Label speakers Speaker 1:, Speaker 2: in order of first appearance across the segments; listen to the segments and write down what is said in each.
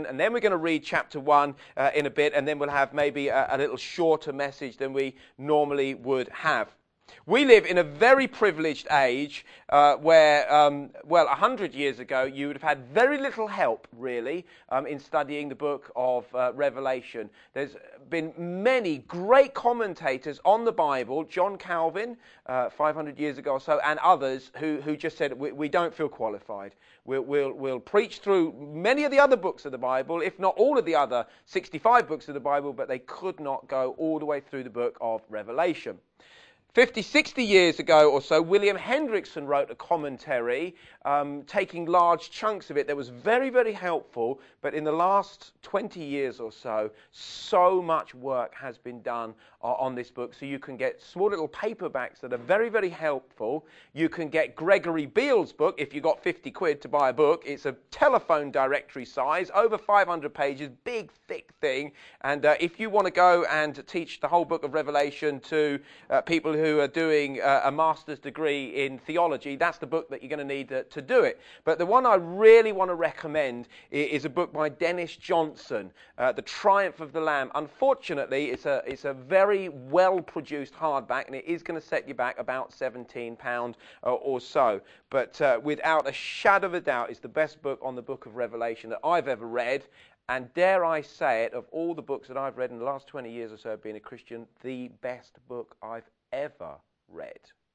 Speaker 1: And then we're going to read chapter 1 in a bit, and then we'll have maybe a little shorter message than we normally would have. We live in a very privileged age where, 100 years ago, you would have had very little help, really, in studying the book of Revelation. There's been many great commentators on the Bible, John Calvin, 500 years ago or so, and others who just said, we don't feel qualified. We'll preach through many of the other books of the Bible, if not all of the other 65 books of the Bible, but they could not go all the way through the book of Revelation. 50, 60 years ago or so, William Hendrickson wrote a commentary, taking large chunks of it that was very, very helpful. But in the last 20 years or so, so much work has been done on this book. So you can get small little paperbacks that are very, very helpful. You can get Gregory Beale's book if you got 50 quid to buy a book. It's a telephone directory size, over 500 pages, big, thick thing. And if you want to go and teach the whole book of Revelation to people who are doing a master's degree in theology, that's the book that you're going to need to do it. But the one I really want to recommend is a book by Dennis Johnson, The Triumph of the Lamb. Unfortunately, it's a very well-produced hardback, and it is going to set you back about £17 or so. But without a shadow of a doubt, it's the best book on the book of Revelation that I've ever read. And dare I say it, of all the books that I've read in the last 20 years or so of being a Christian, the best book I've ever read.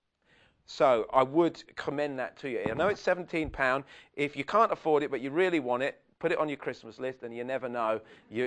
Speaker 1: So I would commend that to you. I know it's £17. If you can't afford it, but you really want it, put it on your Christmas list, and you never know,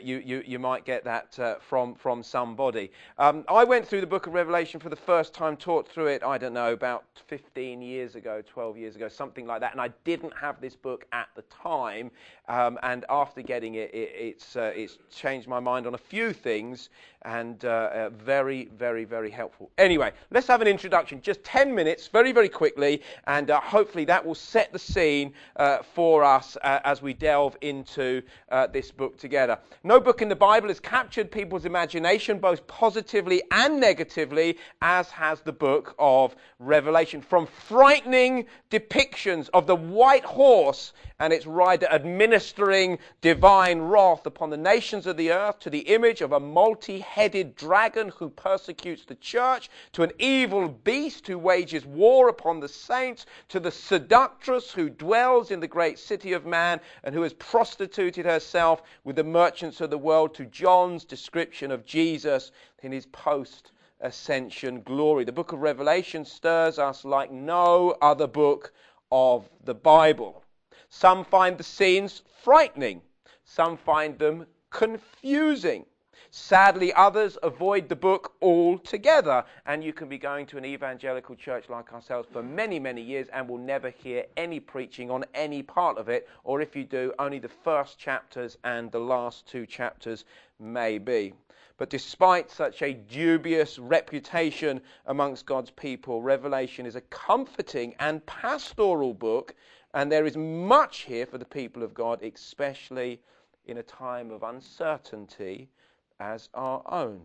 Speaker 1: you might get that from somebody. I went through the book of Revelation for the first time, taught through it, I don't know, about 15 years ago, 12 years ago, something like that, and I didn't have this book at the time, and after getting it, it's changed my mind on a few things, and very, very, very helpful. Anyway, let's have an introduction, just 10 minutes, very, very quickly, and hopefully that will set the scene for us as we delve into this book together. No book in the Bible has captured people's imagination both positively and negatively as has the book of Revelation. From frightening depictions of the white horse and its rider administering divine wrath upon the nations of the earth, to the image of a multi-headed dragon who persecutes the church, to an evil beast who wages war upon the saints, to the seductress who dwells in the great city of man and who has prostituted herself with the merchants of the world, to John's description of Jesus in his post-ascension glory. The book of Revelation stirs us like no other book of the Bible. Some find the scenes frightening. Some find them confusing. Sadly, others avoid the book altogether, and you can be going to an evangelical church like ourselves for many, many years and will never hear any preaching on any part of it, or if you do, only the first chapters and the last 2 chapters maybe. But despite such a dubious reputation amongst God's people, Revelation is a comforting and pastoral book, and there is much here for the people of God, especially in a time of uncertainty as our own.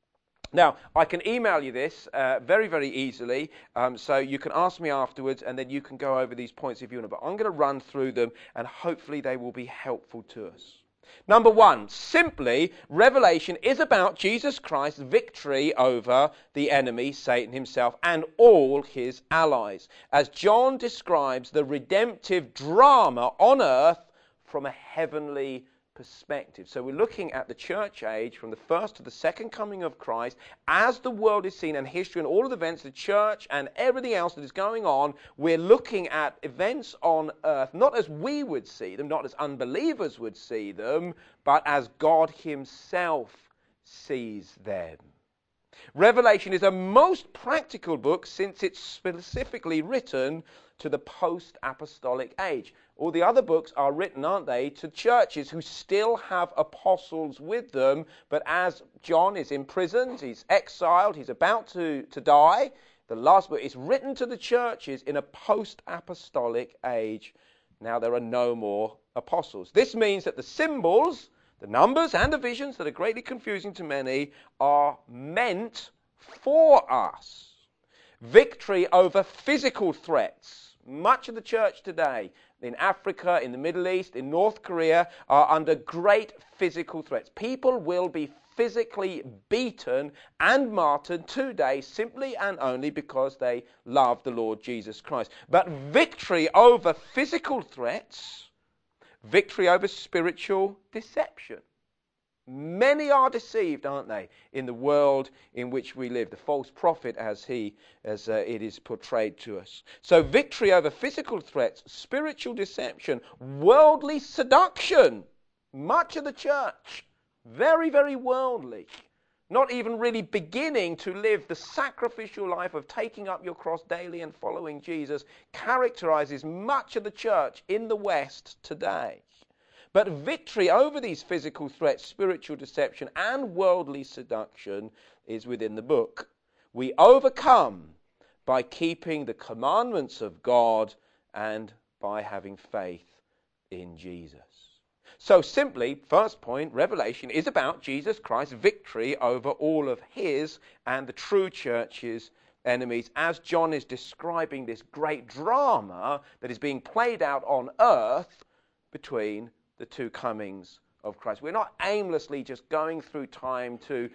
Speaker 1: Now, I can email you this very, very easily, so you can ask me afterwards, and then you can go over these points if you want. But I'm going to run through them, and hopefully they will be helpful to us. Number 1, simply, Revelation is about Jesus Christ's victory over the enemy, Satan himself, and all his allies, as John describes the redemptive drama on earth from a heavenly perspective. So we're looking at the church age from the first to the second coming of Christ as the world is seen, and history and all of the events, the church and everything else that is going on. We're looking at events on earth not as we would see them, not as unbelievers would see them, but as God himself sees them. Revelation is a most practical book since it's specifically written to the post-apostolic age. All the other books are written, aren't they, to churches who still have apostles with them, but as John is imprisoned, he's exiled, he's about to die, the last book is written to the churches in a post-apostolic age. Now there are no more apostles. This means that the symbols, the numbers and the visions that are greatly confusing to many are meant for us. Victory over physical threats. Much of the church today in Africa, in the Middle East, in North Korea, are under great physical threats. People will be physically beaten and martyred today simply and only because they love the Lord Jesus Christ. But victory over physical threats, victory over spiritual deception. Many are deceived, aren't they, in the world in which we live, the false prophet as it is portrayed to us. So victory over physical threats, spiritual deception, worldly seduction. Much of the church, very, very worldly, not even really beginning to live the sacrificial life of taking up your cross daily and following Jesus, characterizes much of the church in the West today. But victory over these physical threats, spiritual deception, and worldly seduction is within the book. We overcome by keeping the commandments of God and by having faith in Jesus. So simply, first point, Revelation is about Jesus Christ's victory over all of his and the true church's enemies, as John is describing this great drama that is being played out on earth between the two comings of Christ. We're not aimlessly just going through time to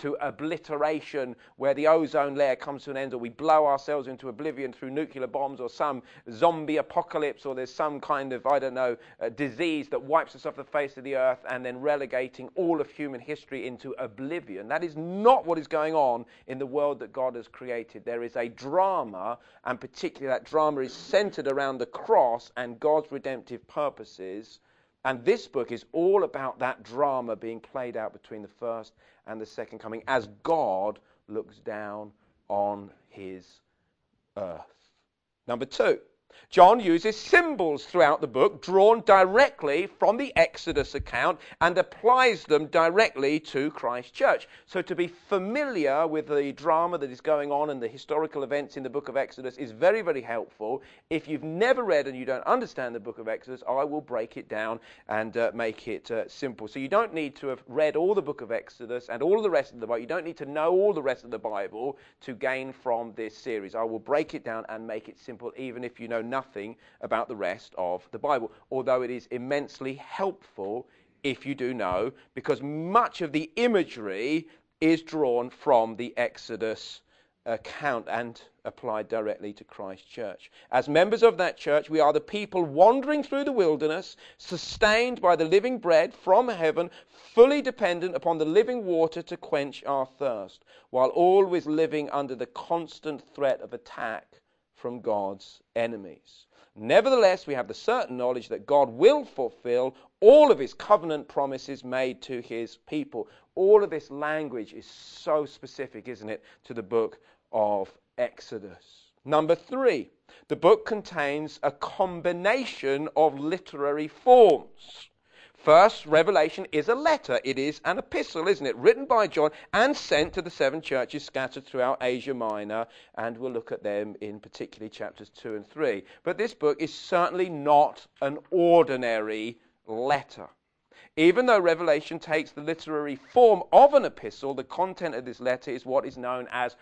Speaker 1: obliteration where the ozone layer comes to an end, or we blow ourselves into oblivion through nuclear bombs or some zombie apocalypse, or there's some kind of, disease that wipes us off the face of the earth and then relegating all of human history into oblivion. That is not what is going on in the world that God has created. There is a drama, and particularly that drama is centered around the cross and God's redemptive purposes. And this book is all about that drama being played out between the first and the second coming as God looks down on his earth. Number 2, John uses symbols throughout the book drawn directly from the Exodus account and applies them directly to Christ's church. So to be familiar with the drama that is going on and the historical events in the book of Exodus is very, very helpful. If you've never read and you don't understand the book of Exodus, I will break it down and make it simple. So you don't need to have read all the book of Exodus and all of the rest of the Bible. You don't need to know all the rest of the Bible to gain from this series. I will break it down and make it simple, even if you know nothing about the rest of the Bible, although it is immensely helpful if you do know, because much of the imagery is drawn from the Exodus account and applied directly to Christ's church. As members of that church, we are the people wandering through the wilderness, sustained by the living bread from heaven, fully dependent upon the living water to quench our thirst, while always living under the constant threat of attack from God's enemies. Nevertheless, we have the certain knowledge that God will fulfill all of his covenant promises made to his people. All of this language is so specific, isn't it, to the book of Exodus. Number 3, the book contains a combination of literary forms. First, Revelation is a letter. It is an epistle, isn't it? Written by John and sent to the 7 churches scattered throughout Asia Minor, and we'll look at them in particularly chapters 2 and 3. But this book is certainly not an ordinary letter. Even though Revelation takes the literary form of an epistle, the content of this letter is what is known as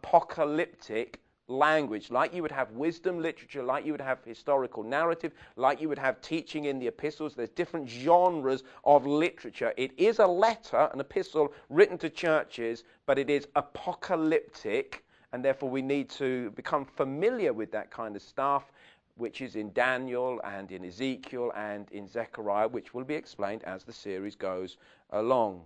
Speaker 1: apocalyptic language. Like you would have wisdom literature, like you would have historical narrative, like you would have teaching in the epistles. There's different genres of literature. It is a letter, an epistle written to churches, but it is apocalyptic, and therefore we need to become familiar with that kind of stuff, which is in Daniel and in Ezekiel and in Zechariah, which will be explained as the series goes along.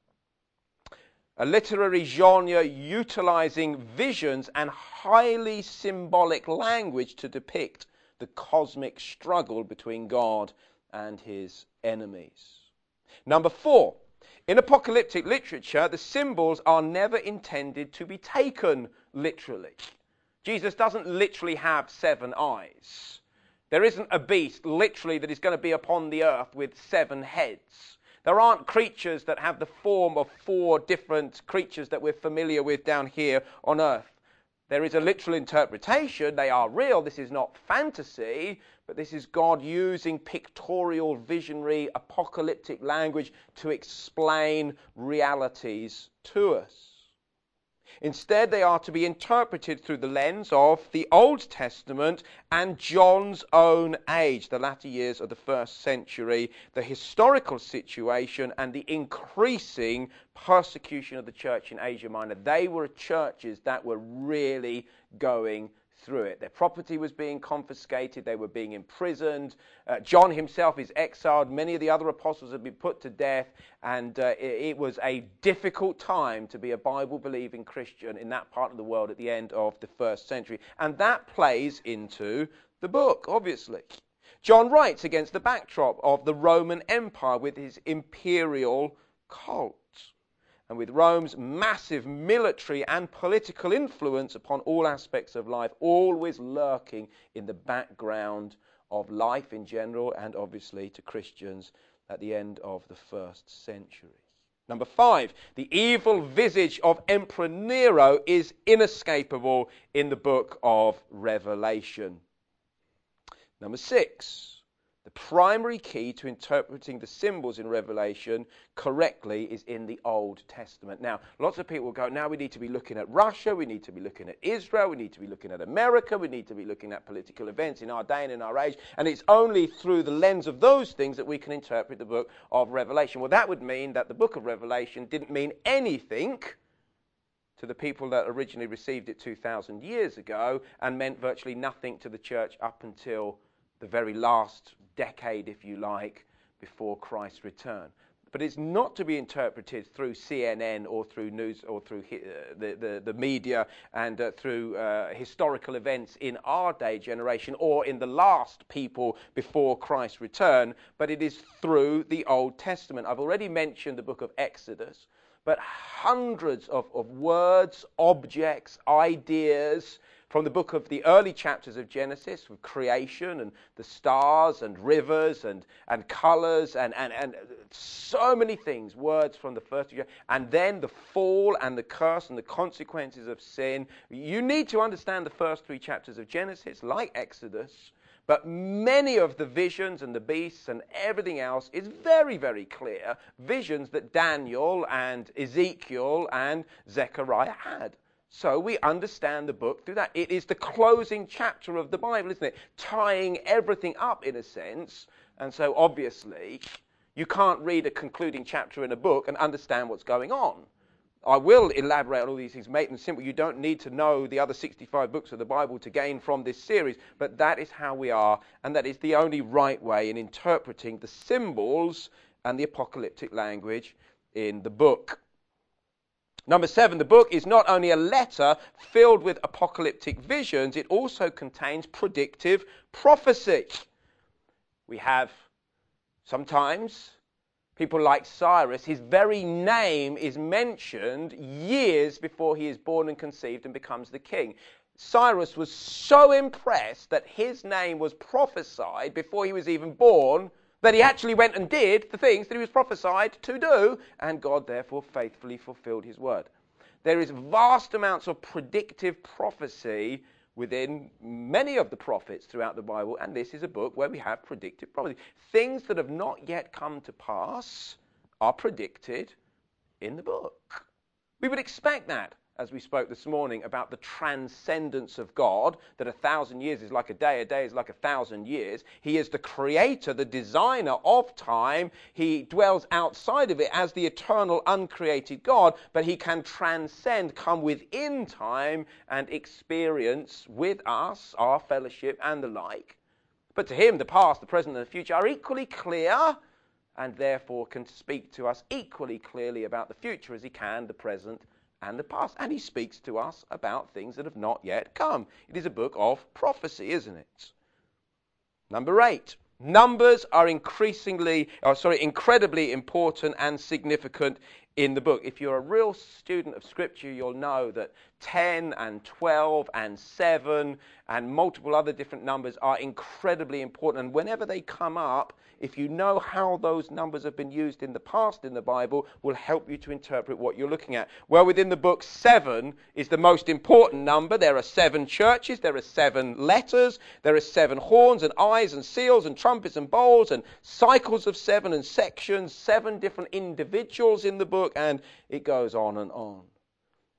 Speaker 1: A literary genre utilizing visions and highly symbolic language to depict the cosmic struggle between God and his enemies. Number 4, in apocalyptic literature, the symbols are never intended to be taken literally. Jesus doesn't literally have 7 eyes. There isn't a beast literally that is going to be upon the earth with 7 heads. There aren't creatures that have the form of 4 different creatures that we're familiar with down here on earth. There is a literal interpretation. They are real. This is not fantasy, but this is God using pictorial, visionary, apocalyptic language to explain realities to us. Instead, they are to be interpreted through the lens of the Old Testament and John's own age, the latter years of the first century, the historical situation and the increasing persecution of the church in Asia Minor. They were churches that were really going through it. Their property was being confiscated. They were being imprisoned. John himself is exiled. Many of the other apostles had been put to death. And it was a difficult time to be a Bible-believing Christian in that part of the world at the end of the first century. And that plays into the book, obviously. John writes against the backdrop of the Roman Empire with his imperial cult, and with Rome's massive military and political influence upon all aspects of life, always lurking in the background of life in general, and obviously to Christians at the end of the first century. Number 5, the evil visage of Emperor Nero is inescapable in the book of Revelation. Number 6, the primary key to interpreting the symbols in Revelation correctly is in the Old Testament. Now, lots of people will go, now we need to be looking at Russia, we need to be looking at Israel, we need to be looking at America, we need to be looking at political events in our day and in our age, and it's only through the lens of those things that we can interpret the book of Revelation. Well, that would mean that the book of Revelation didn't mean anything to the people that originally received it 2,000 years ago, and meant virtually nothing to the church up until the very last decade, if you like, before Christ's return. But it's not to be interpreted through CNN or through news or through the media and through historical events in our day generation or in the last people before Christ's return, but it is through the Old Testament. I've already mentioned the book of Exodus, but hundreds of words, objects, ideas from the book of the early chapters of Genesis, with creation and the stars and rivers and colors and so many things, words from the first, and then the fall and the curse and the consequences of sin. You need to understand the first 3 chapters of Genesis, like Exodus, but many of the visions and the beasts and everything else is very, very clear. Visions that Daniel and Ezekiel and Zechariah had. So we understand the book through that. It is the closing chapter of the Bible, isn't it? Tying everything up in a sense. And so obviously you can't read a concluding chapter in a book and understand what's going on. I will elaborate on all these things, make them simple. You don't need to know the other 65 books of the Bible to gain from this series, but that is how we are, and that is the only right way in interpreting the symbols and the apocalyptic language in the book. Number 7, the book is not only a letter filled with apocalyptic visions, it also contains predictive prophecy. We have sometimes people like Cyrus, his very name is mentioned years before he is born and conceived and becomes the king. Cyrus was so impressed that his name was prophesied before he was even born that he actually went and did the things that he was prophesied to do, and God therefore faithfully fulfilled his word. There is vast amounts of predictive prophecy within many of the prophets throughout the Bible, and this is a book where we have predictive prophecy. Things that have not yet come to pass are predicted in the book. We would expect that, as we spoke this morning about the transcendence of God, that 1,000 years is like a day is like 1,000 years. He is the creator, the designer of time. He dwells outside of it as the eternal, uncreated God, but he can transcend, come within time and experience with us our fellowship and the like. But to him, the past, the present, and the future are equally clear, and therefore can speak to us equally clearly about the future as he can the present and the past. And he speaks to us about things that have not yet come. It is a book of prophecy, isn't it? Number 8. Numbers are incredibly important and significant in the book. If you're a real student of Scripture, you'll know that 10 and 12 and 7 and multiple other different numbers are incredibly important. And whenever they come up, if you know how those numbers have been used in the past in the Bible, will help you to interpret what you're looking at. Well, within the book, 7 is the most important number. There are 7 churches, there are 7 letters, there are 7 horns and eyes and seals and trumpets and bowls and cycles of 7 and sections, 7 different individuals in the book, and it goes on and on.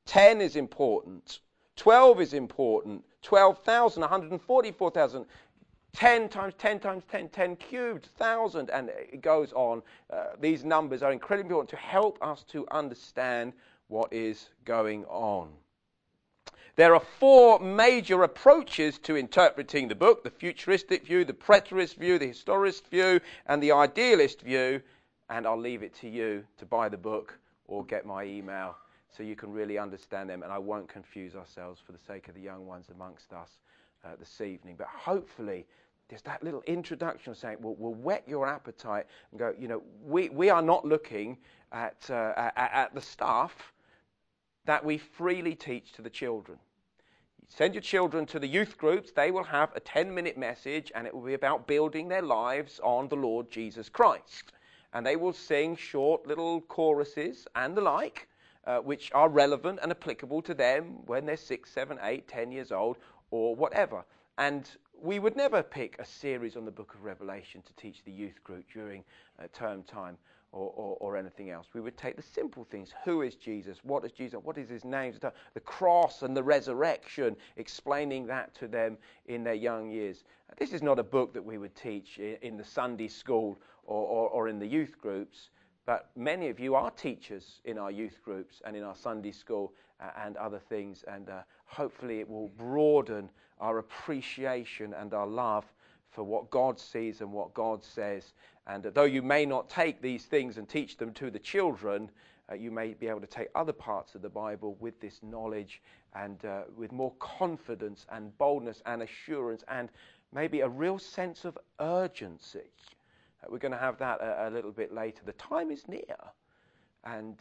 Speaker 1: 10 is important. 12 is important. 12,000, 144,000. 10 times 10 times 10, 10 cubed, 1,000, and it goes on. These numbers are incredibly important to help us to understand what is going on. There are four major approaches to interpreting the book: the futuristic view, the preterist view, the historist view, and the idealist view. And I'll leave it to you to buy the book or get my email so you can really understand them. And I won't confuse ourselves for the sake of the young ones amongst us this evening. But hopefully there's that little introduction saying, we'll whet your appetite and go, we are not looking at the stuff that we freely teach to the children. You send your children to the youth groups, they will have a 10-minute message, and it will be about building their lives on the Lord Jesus Christ. And they will sing short little choruses and the like, which are relevant and applicable to them when they're 6, 7, 8, 10 years old, or whatever. And we would never pick a series on the book of Revelation to teach the youth group during term time or anything else. We would take the simple things. Who is Jesus? What is Jesus? What is his name? The cross and the resurrection, explaining that to them in their young years. This is not a book that we would teach in the Sunday school or in the youth groups, but many of you are teachers in our youth groups and in our Sunday school and other things, and hopefully it will broaden our appreciation and our love for what God sees and what God says. And though you may not take these things and teach them to the children, you may be able to take other parts of the Bible with this knowledge and with more confidence and boldness and assurance and maybe a real sense of urgency. We're going to have that a little bit later. The time is near, and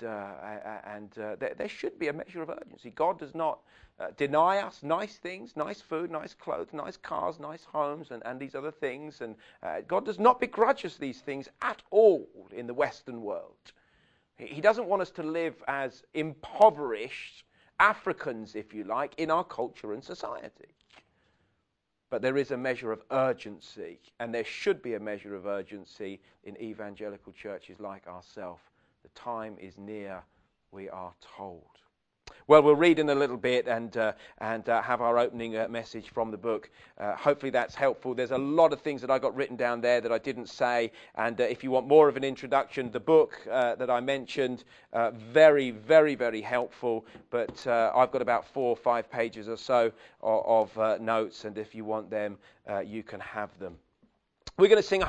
Speaker 1: there should be a measure of urgency. God does not deny us nice things, nice food, nice clothes, nice cars, nice homes, and these other things. And God does not begrudge us these things at all in the Western world. He doesn't want us to live as impoverished Africans, if you like, in our culture and society. But there is a measure of urgency, and there should be a measure of urgency in evangelical churches like ourselves. The time is near, we are told. Well, we'll read in a little bit and have our opening message from the book. Hopefully that's helpful. There's a lot of things that I got written down there that I didn't say, and if you want more of an introduction, the book that I mentioned, very, very, very helpful, but I've got about 4 or 5 pages or so of notes, and if you want them, you can have them. We're going to sing